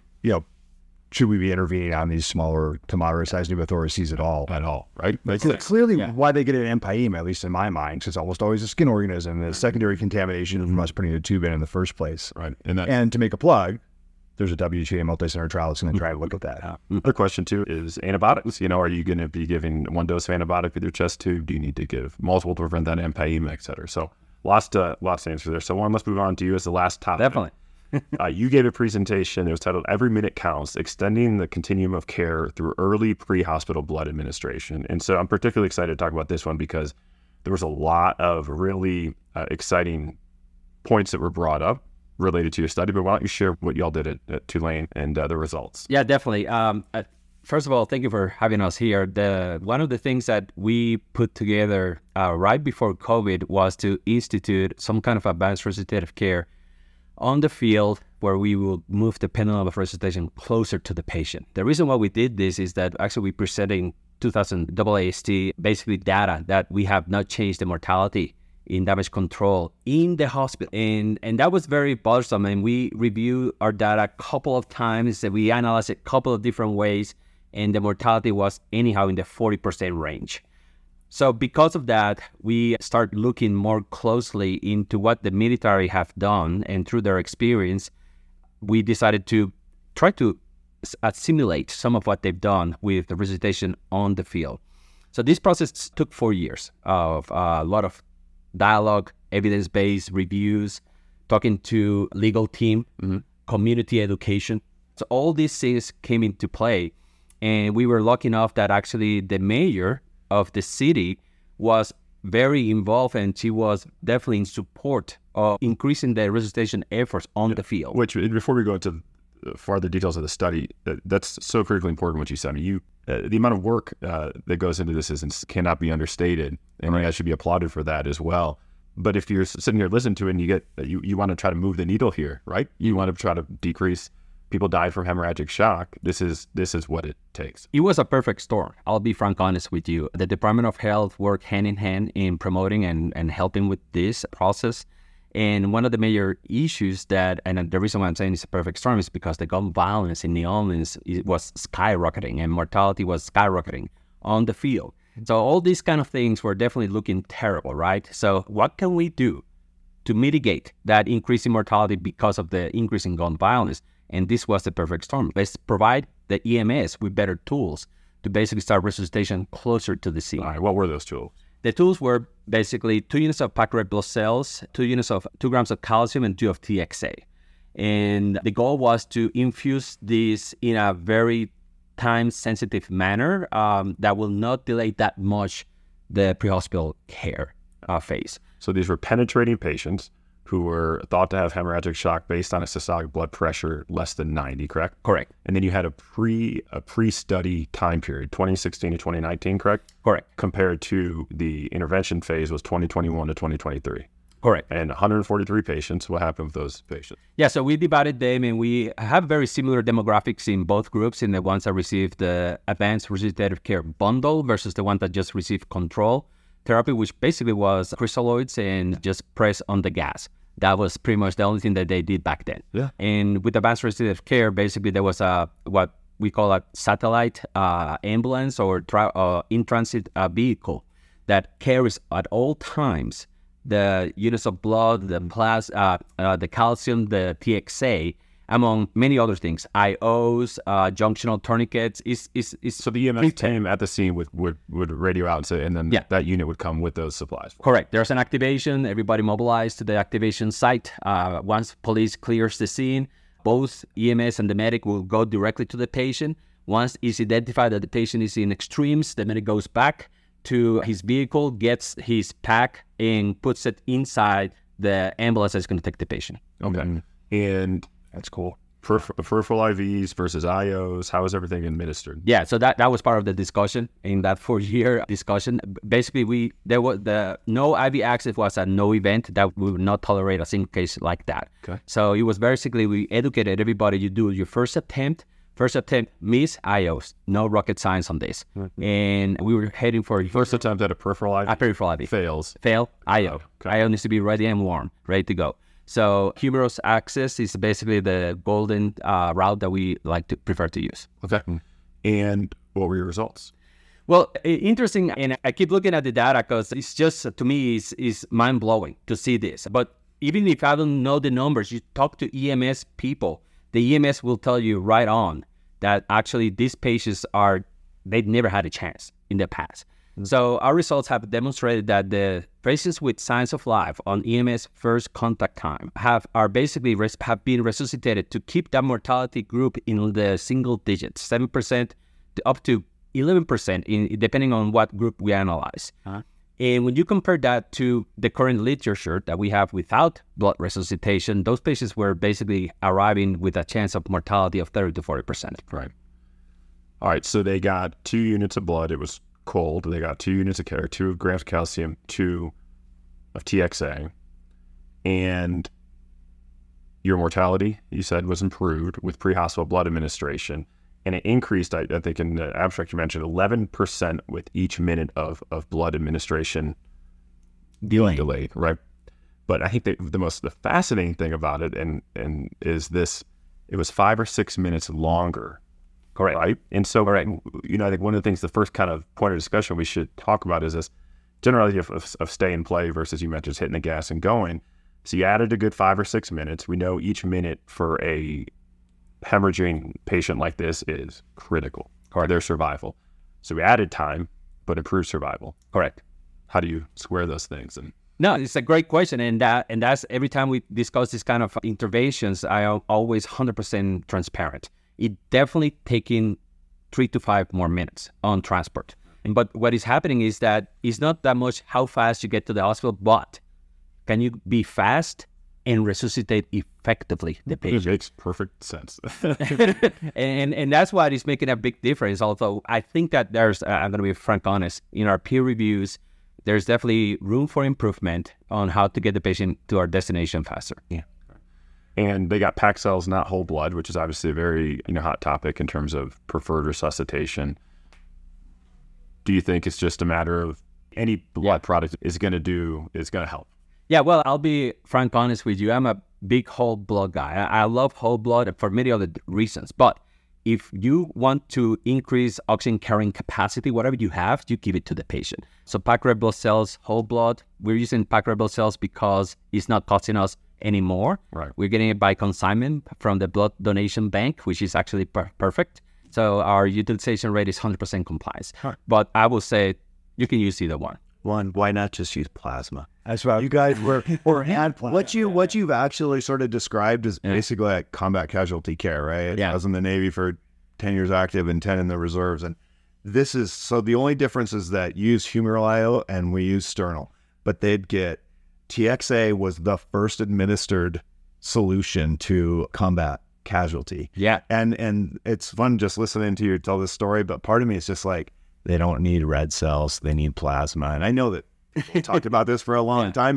should we be intervening on these smaller to moderate sized pneumothoraces at all? Right? That's clearly why they get an empyema, at least in my mind, because it's almost always a skin organism. The secondary contamination from us putting a tube in the first place. Right. And to make a plug, there's a WTA multi-center trial that's going to try to look at that. Another question, too, is antibiotics. Are you going to be giving one dose of antibiotic with your chest tube? Do you need to give multiple to prevent that empyema, et cetera? So lots to answer there. So Juan, let's move on to you as the last topic. Definitely. You gave a presentation. It was titled "Every Minute Counts: Extending the Continuum of Care Through Early Pre-Hospital Blood Administration." And so I'm particularly excited to talk about this one because there was a lot of really exciting points that were brought up related to your study. But why don't you share what y'all did at Tulane and the results? Yeah, definitely. First of all, thank you for having us here. One of the things that we put together right before COVID was to institute some kind of advanced resuscitative care on the field where we will move the pendulum of resuscitation closer to the patient. The reason why we did this is that actually we presented in 2000 AAST basically data that we have not changed the mortality in damage control in the hospital. And that was very bothersome. And we reviewed our data a couple of times and we analyzed it a couple of different ways. And the mortality was anyhow in the 40% range. So because of that, we start looking more closely into what the military have done, and through their experience, we decided to try to simulate some of what they've done with the resuscitation on the field. So this process took 4 years of a lot of dialogue, evidence-based reviews, talking to legal team, community education. So all these things came into play, and we were lucky enough that actually the mayor of the city was very involved, and she was definitely in support of increasing the resuscitation efforts on the field. Which, before we go into further details of the study, that's so critically important what you said. I mean, the amount of work that goes into this cannot be understated, and you guys should be applauded for that as well. But if you're sitting here listening to it and you want to try to move the needle here, right? You want to try to decrease people died from hemorrhagic shock. This is what it takes. It was a perfect storm. I'll be frank honest with you. The Department of Health worked hand in hand in promoting and helping with this process. And one of the major issues and the reason why I'm saying it's a perfect storm is because the gun violence in New Orleans was skyrocketing and mortality was skyrocketing on the field. So all these kind of things were definitely looking terrible, right? So what can we do to mitigate that increase in mortality because of the increase in gun violence? And this was the perfect storm. Let's provide the EMS with better tools to basically start resuscitation closer to the scene. All right, what were those tools? The tools were basically 2 units of packed red blood cells, 2 grams of calcium, and 2 of TXA. And the goal was to infuse this in a very time-sensitive manner that will not delay that much the pre-hospital care phase. So these were penetrating patients who were thought to have hemorrhagic shock based on a systolic blood pressure less than 90, correct? Correct. And then you had a pre-study time period, 2016 to 2019, correct? Correct. Compared to the intervention phase was 2021 to 2023. Correct. And 143 patients. What happened with those patients? Yeah, so we divided them, and we have very similar demographics in both groups, in the ones that received the advanced resuscitative care bundle versus the one that just received control therapy, which basically was crystalloids and just press on the gas. That was pretty much the only thing that they did back then. Yeah. And with advanced resuscitative care, basically there was what we call a satellite ambulance or in-transit vehicle that carries at all times the units of blood, the the calcium, the TXA, among many other things, IOs, junctional tourniquets. So the EMS team at the scene would radio out and say, and then that unit would come with those supplies. Correct. There's an activation. Everybody mobilized to the activation site. Once police clears the scene, both EMS and the medic will go directly to the patient. Once it's identified that the patient is in extremes, the medic goes back to his vehicle, gets his pack, and puts it inside the ambulance that's going to take the patient. Okay. And That's cool. Peripheral IVs versus IOs, how is everything administered? Yeah, so that was part of the discussion in that 4-year discussion. Basically, there was the no IV access was a no event that we would not tolerate a single case like that. Okay. So it was basically, we educated everybody. You do your first attempt, miss IOs, no rocket science on this. Mm-hmm. And we were heading for First attempt at a peripheral IV? A peripheral IV. Fail, IO. Okay. IO needs to be ready and warm, ready to go. So humerus access is basically the golden route that we prefer to use. Okay. And what were your results? Well, interesting, and I keep looking at the data because it's just, to me, is mind-blowing to see this. But even if I don't know the numbers, you talk to EMS people, the EMS will tell you right on that actually these patients they've never had a chance in the past. Mm-hmm. So our results have demonstrated that the patients with signs of life on EMS first contact time have been resuscitated to keep that mortality group in the single digits, 7% to up to 11%, depending on what group we analyze. Uh-huh. And when you compare that to the current literature that we have without blood resuscitation, those patients were basically arriving with a chance of mortality of 30 to 40%. Right. All right, so they got 2 units of blood. It was cold. They got 2 units of care, 2 grams of calcium, 2 of TXA. And your mortality, you said, was improved with pre-hospital blood administration. And it increased, I think in the abstract you mentioned, 11% with each minute of blood administration delayed, right? But I think the fascinating thing about it and is this, it was 5 or 6 minutes longer. Correct. Right? And so, I think one of the things, the first kind of point of discussion we should talk about is this general idea of stay and play versus, you mentioned, hitting the gas and going. So you added a good 5 or 6 minutes. We know each minute for a hemorrhaging patient like this is critical for their survival. So we added time, but improved survival. Correct. How do you square those things? No, it's a great question, and that's every time we discuss this kind of interventions, I am always 100% transparent. It definitely taking 3 to 5 more minutes on transport. But what is happening is that it's not that much how fast you get to the hospital, but can you be fast and resuscitate effectively the patient? It makes perfect sense. and that's why it's making a big difference. Although I think that I'm going to be frank honest, in our peer reviews, there's definitely room for improvement on how to get the patient to our destination faster. Yeah. And they got packed cells, not whole blood, which is obviously a very hot topic in terms of preferred resuscitation. Do you think it's just a matter of any blood product is going to help? Yeah, well, I'll be frank honest with you. I'm a big whole blood guy. I love whole blood for many other reasons. But if you want to increase oxygen carrying capacity, whatever you have, you give it to the patient. So packed red blood cells, whole blood, we're using packed red blood cells because it's not costing us anymore. Right. We're getting it by consignment from the blood donation bank, which is actually perfect. So our utilization rate is 100% compliance. Huh. But I will say you can use either one. Why not just use plasma? That's right. You guys were had plasma. What you've actually sort of described is basically like combat casualty care, right? Yeah. I was in the Navy for 10 years active and 10 in the reserves. And this is, so the only difference is that you use humeral IO and we use sternal. But they'd get, TXA was the first administered solution to combat casualty. Yeah. And it's fun just listening to you tell this story, but part of me is just like, they don't need red cells, they need plasma. And I know that we talked about this for a long time, but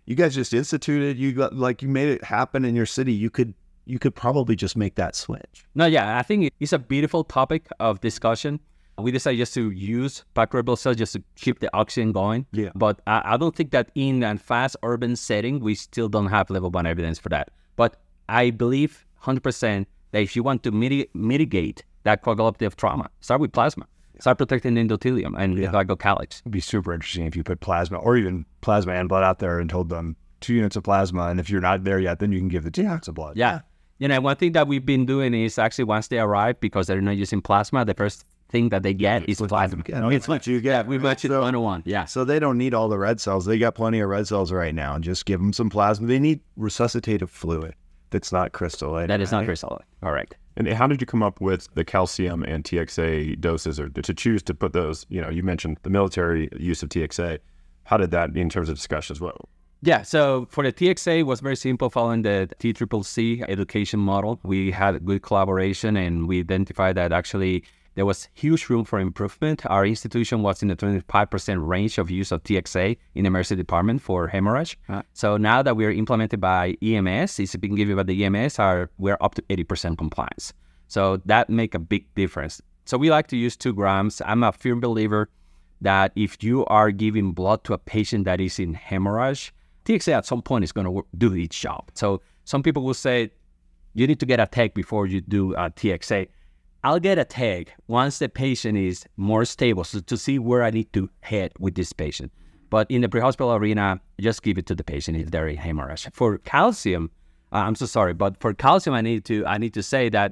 You guys just instituted, you made it happen in your city. You could probably just make that switch. No, yeah, I think it's a beautiful topic of discussion. We decided just to use packed red blood cells just to keep the oxygen going. Yeah. But I don't think that in a fast urban setting, we still don't have level 1 evidence for that. But I believe 100% that if you want to mitigate that coagulative trauma, start with plasma. Start protecting the endothelium and the glycocalyx. It'd be super interesting if you put plasma or even plasma and blood out there and told them 2 units of plasma. And if you're not there yet, then you can give the 2 units of blood. Yeah. One thing that we've been doing is actually once they arrive, because they're not using plasma, the first thing that they get is plasma. It's what you get. We mentioned 101. Yeah. So they don't need all the red cells. They got plenty of red cells right now. Just give them some plasma. They need resuscitative fluid that's not crystalline. That is not crystalline. Correct. And how did you come up with the calcium and TXA doses, or to choose to put those? You mentioned the military use of TXA. How did that, in terms of discussions? Yeah, so for the TXA, it was very simple following the TCCC education model. We had good collaboration, and we identified that actually there was huge room for improvement. Our institution was in the 25% range of use of TXA in the emergency department for hemorrhage. So now that we're implemented by EMS, it's being given by the EMS, we're up to 80% compliance. So that make a big difference. So we like to use 2 grams. I'm a firm believer that if you are giving blood to a patient that is in hemorrhage, TXA at some point is going to do its job. So some people will say, you need to get a TEG before you do a TXA. I'll get a TEG once the patient is more stable, so to see where I need to head with this patient. But in the pre-hospital arena, just give it to the patient if they're in hemorrhage. For calcium, I'm so sorry, but for calcium, I need to say that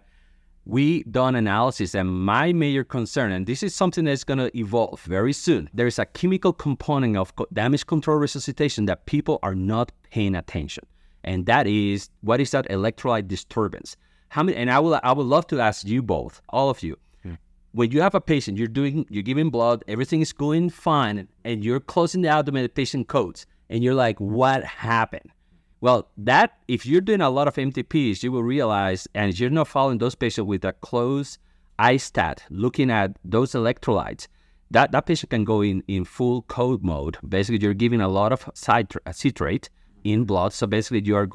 we done analysis, and my major concern, and this is something that's going to evolve very soon, there is a chemical component of damage control resuscitation that people are not paying attention. And that is, what is that electrolyte disturbance? And I would love to ask you both, all of you, when you have a patient, you're giving blood, everything is going fine, and you're closing the abdomen, the patient codes, and you're like, what happened? Well, that, if you're doing a lot of MTPs, you will realize, and if you're not following those patients with a close eye stat, looking at those electrolytes, that patient can go in full code mode. Basically, you're giving a lot of citrate in blood. So basically, your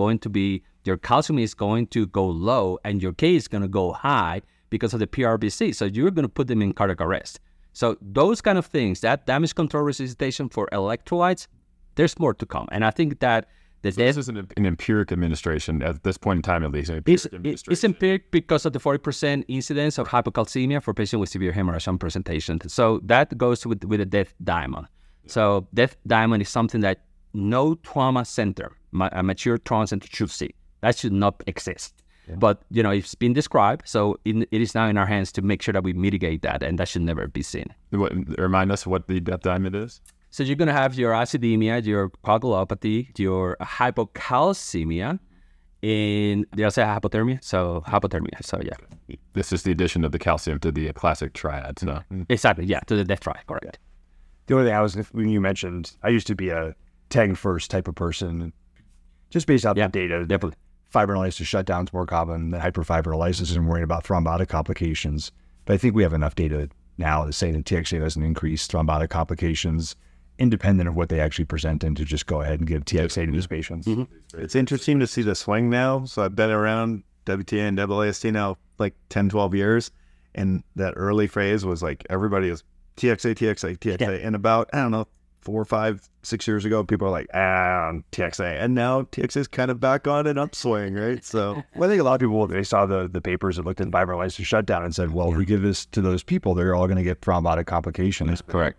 calcium is going to go low, and your K is going to go high because of the PRBC. So you're going to put them in cardiac arrest. So those kind of things, that damage control resuscitation for electrolytes, there's more to come. And I think that this is an empiric administration at this point in time, at least. It's empiric because of the 40% incidence of hypocalcemia for patients with severe hemorrhage on presentation. So that goes with the death diamond. So death diamond is something that no trauma center, a mature trauma center, should see. That should not exist. Yeah. But, it's been described, so it is now in our hands to make sure that we mitigate that, and that should never be seen. Remind us what the death diamond is? So you're going to have your acidemia, your coagulopathy, your hypocalcemia, and they also have hypothermia. So yeah. This is the addition of the calcium to the classic triad. So. Exactly, yeah, to the death triad, correct. The only thing when you mentioned, I used to be a TEG first type of person, just based on the data. Definitely. Fibrinolysis shutdown is more common than hyperfibrinolysis, and worrying about thrombotic complications. But I think we have enough data now to say that TXA doesn't increase thrombotic complications independent of what they actually present, and to just go ahead and give TXA to these patients. Mm-hmm. It's interesting to see the swing now. So I've been around WTA and AAST now like 10, 12 years. And that early phase was like everybody is TXA. Yeah. And about, 4, 5, 6 years ago, people are like, TXA. And now TXA is kind of back on an upswing, right? So I think a lot of people, they saw the papers that looked at fibrinolysis shutdown and said, well, if we give this to those people, they're all going to get thrombotic complications. Correct.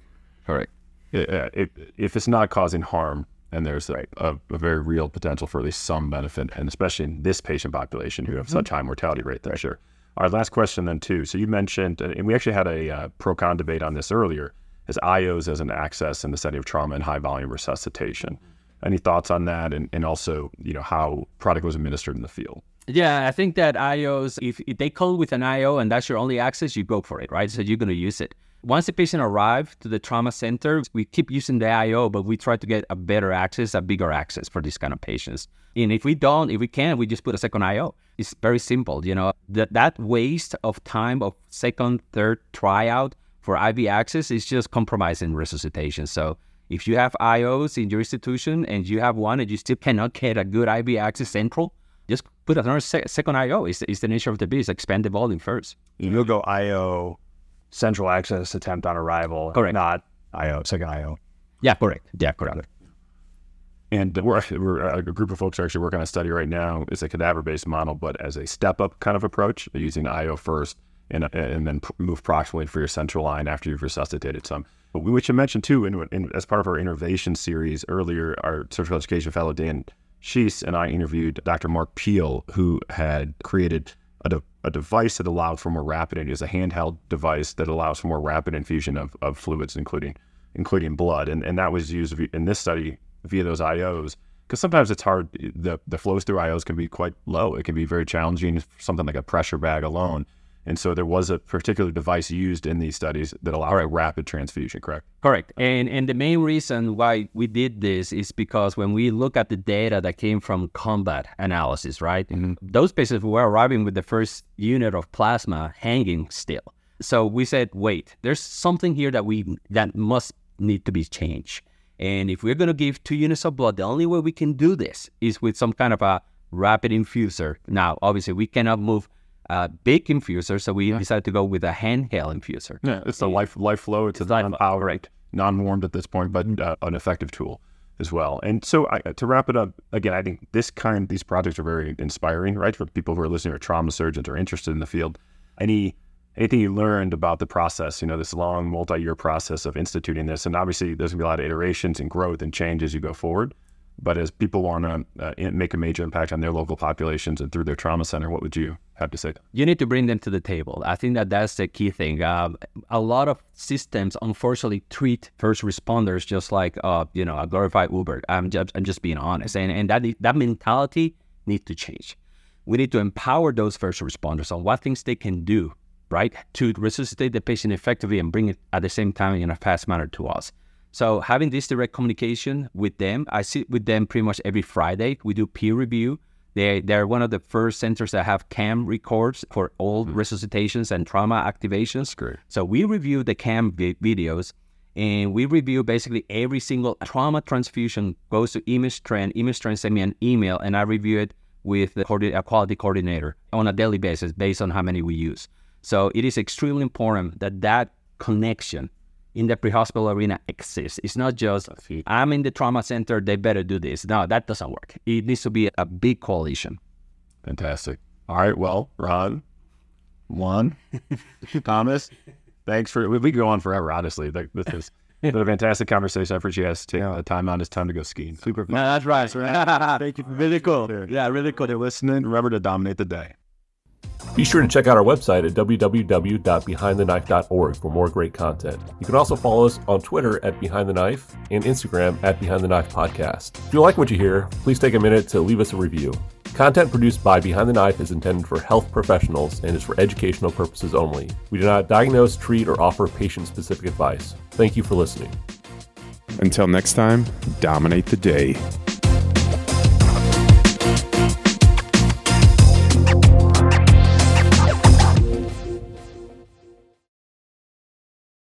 If it's not causing harm, and there's a very real potential for at least some benefit, and especially in this patient population who have such high mortality rate there. Sure. Our last question then too. So you mentioned, and we actually had a pro-con debate on this earlier, is IOs as an access in the setting of trauma and high volume resuscitation. Any thoughts on that, and also how product was administered in the field? Yeah, I think that IOs, if they call with an IO and that's your only access, you go for it, right? So you're going to use it. Once the patient arrives to the trauma center, we keep using the IO, but we try to get a better access, a bigger access for these kind of patients. And if we can, we just put a second IO. It's very simple. That waste of time of second, third tryout for IV access is just compromising resuscitation. So, If you have IOs in your institution and you have one and you still cannot get a good IV access central, just put another second IO. It's the nature of the beast. Expand the volume first. You'll go IO, central access attempt on arrival. Correct. Not IO, second IO. Yeah, correct. Yeah, correct. And we're a group of folks are actually working on a study right now. It's a cadaver-based model, but as a step-up kind of approach, using IO first and then move proximally for your central line after you've resuscitated some. But we should mention too, as part of our innovation series earlier, our surgical education fellow Dan Schiess and I interviewed Dr. Mark Peel, who had created a device that allowed for more rapid, it is a handheld device that allows for more rapid infusion of fluids, including blood. And that was used in this study via those IOs, because sometimes it's hard. The flows through IOs can be quite low. It can be very challenging for something like a pressure bag alone. And so there was a particular device used in these studies that allowed a rapid transfusion, correct? Correct. And the main reason why we did this is because when we look at the data that came from combat analysis, right? Mm-hmm. Those patients were arriving with the first unit of plasma hanging still. So we said, wait, there's something here that must need to be changed. And if we're going to give 2 units of blood, the only way we can do this is with some kind of a rapid infuser. Now, obviously, we cannot move a big infuser, so we decided to go with a handheld infuser. Yeah, it's the life flow. It's a non-powered, non-warmed at this point, but an effective tool as well. And so to wrap it up, again, I think these projects are very inspiring, right? For people who are listening, or trauma surgeons, or interested in the field. Anything you learned about the process, this long multi-year process of instituting this, and obviously there's gonna be a lot of iterations and growth and change as you go forward. But as people want to make a major impact on their local populations and through their trauma center, what would you have to say? You need to bring them to the table. I think that's the key thing. A lot of systems, unfortunately, treat first responders just like a glorified Uber. I'm just being honest, and that mentality needs to change. We need to empower those first responders on what things they can do, right, to resuscitate the patient effectively and bring it at the same time in a fast manner to us. So having this direct communication with them, I sit with them pretty much every Friday. We do peer review. They're one of the first centers that have CAM records for all resuscitations and trauma activations. Great. So we review the CAM videos, and we review basically every single trauma transfusion goes to ImageTrend. ImageTrend send me an email, and I review it with a quality coordinator on a daily basis based on how many we use. So it is extremely important that connection in the pre-hospital arena exists. It's not just, I'm in the trauma center, they better do this. No, that doesn't work. It needs to be a big coalition. Fantastic. All right, well, Ron, Juan, Thomas, thanks we could go on forever, honestly. This is been a fantastic conversation. I appreciate you guys taking the time out. It's time to go skiing. Super fun. No, that's right. Thank you. Really cool. Yeah, really cool. They're listening. Remember to dominate the day. Be sure to check out our website at www.behindtheknife.org for more great content. You can also follow us on Twitter at Behind the Knife and Instagram at Behind the Knife Podcast. If you like what you hear, please take a minute to leave us a review. Content produced by Behind the Knife is intended for health professionals and is for educational purposes only. We do not diagnose, treat, or offer patient-specific advice. Thank you for listening. Until next time, dominate the day.